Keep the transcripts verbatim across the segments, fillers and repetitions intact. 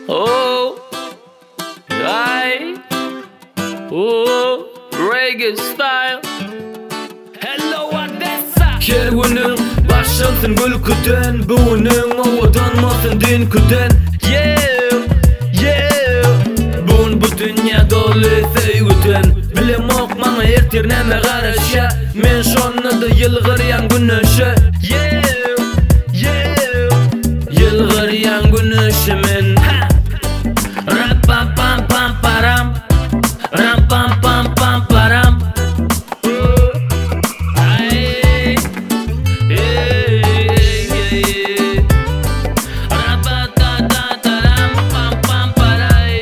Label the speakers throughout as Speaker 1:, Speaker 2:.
Speaker 1: Oh, I, oh, reggae style. Hello Odessa. Kervanın başlansın gülküden, buğunun ovadanmasın din küden. Yeah, yeah. Buğun bu dünya dolu sevgüden. Bilem okmana ertirneme karışa. Men şonna da yılgıryan güneşe. Yeah, yeah. Yılgıryan güneşimin. Ram pam pam pam param. Ram pam pam pam param. Ay, hey, hey. Ram pa ta ta ta ram pam pam paray.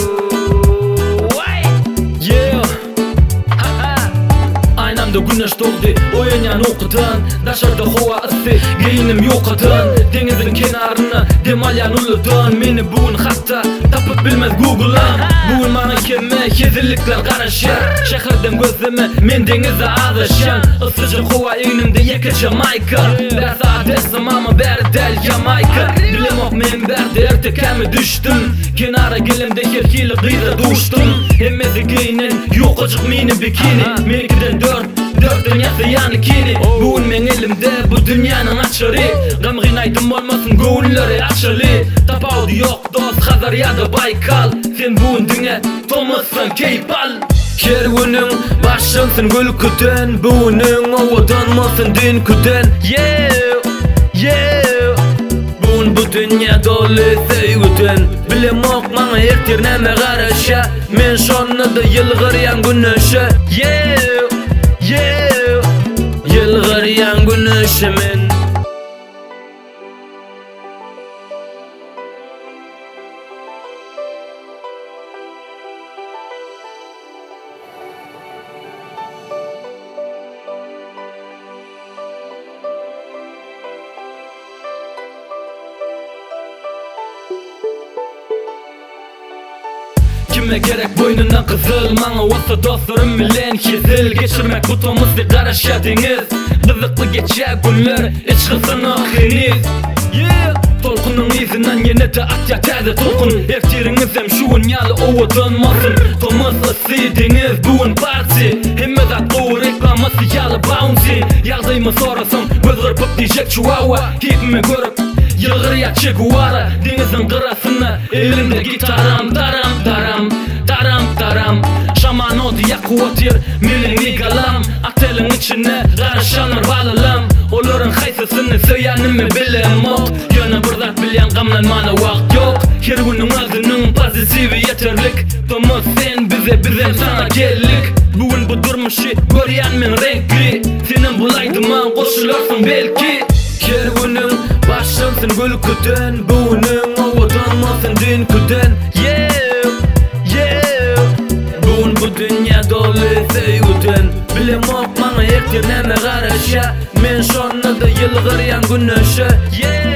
Speaker 1: Yeah, ha ha. Aynamda güneş doğdu, oyanyan okudan. Daşarda hova ısı, giyinim yokadan. Denizin kenarına, demalyan uludan. Meni bugün hatta tapıp bilmez Google'am. Bugün bana kemme, kezillikler karışır. Şehirden gözleme, men denize ağlaşan. Isıcı hova eynimde yeke Jamaica. Ders adresim ama beri del Jamaica. Bilim ok men berdi ertekemi düştüm. Kenara gelimde herkili gıyda duştum. Hemmezi giyinin, yok acık mini bikini. Menikiden dört Dört dünyası yani kini. Bugün men elimde bu dünyanın açarı. Gamginaydım olmasın göğünleri açarı. Tapavdu yok dost Hazar ya da Baykal. Sen bugün dünya tolmasın keypal. Kervanın başlansın gülküden, buğunun ovadanmasın din küden. Yeah, yeah. Bugün bu dünya dolu sevgüden. Bilem okmana ertirneme karışa. Men şonna da yılgıryan güneşe. Yeah, yeah. Yılgıryan güneşimin. Kime gerek boynuna kızılmana olsa dostlarım bilen kezil geçirmek butomuzda karışa deniz. Rızıklı geçer günler iç kızını ahiniz. Yeah. Tolkunun izinden yine de at yatardı tolkun. Eftiriniz hem şu dünyalı ovadanmasın. Tomuz ısı deniz bugün parti. Hemmez at qoğu reklaması yalı bouncy. Yazıyımı sorasam göz kırpıp diyecek Chihuahua. Keyfime görüp yılgırıya Che-Guevara. Denizin kırasına elimde gitaram. Taram taram taram taram. Şaman oldu ya kuvatir milin igalam. Atelin içine karışanır balılım. Olurun haysısını söyyanımı bilem ok. Yana burada bilen gamlanmana vakt yok. Her günün özünün pozitivi yeterlik. Tomuz sen bize bizem sana gellik. Bugün bu durmuşu göryan min renkli. Senin bulaydıman koşulursun belki. Kervanın başlansın gülküden, buğunun ovadanmasın din küden. Yeah, yeah. Bugün bu dünya dolu sevgüden. Bilem okmana ertirneme karışa. Men şonna da yılgıryan güneşe. Yeah.